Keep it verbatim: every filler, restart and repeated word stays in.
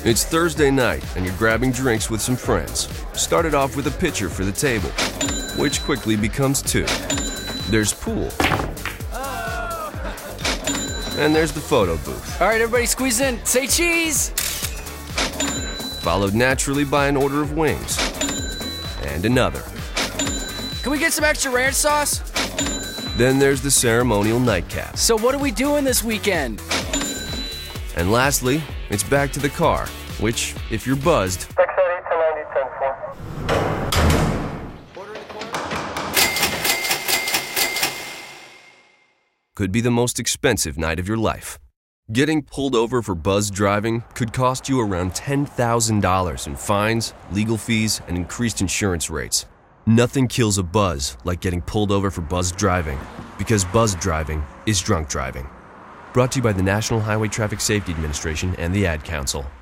It's Thursday night, and you're grabbing drinks with some friends. Started off with a pitcher for the table, which quickly becomes two. There's pool. And there's the photo booth. All right, everybody squeeze in. Say cheese! Followed naturally by an order of wings. And another. Can we get some extra ranch sauce? Then there's the ceremonial nightcap. So what are we doing this weekend? And lastly, it's back to the car, which, if you're buzzed, could be the most expensive night of your life. Getting pulled over for buzz driving could cost you around ten thousand dollars in fines, legal fees, and increased insurance rates. Nothing kills a buzz like getting pulled over for buzz driving, because buzz driving is drunk driving. Brought to you by the National Highway Traffic Safety Administration and the Ad Council.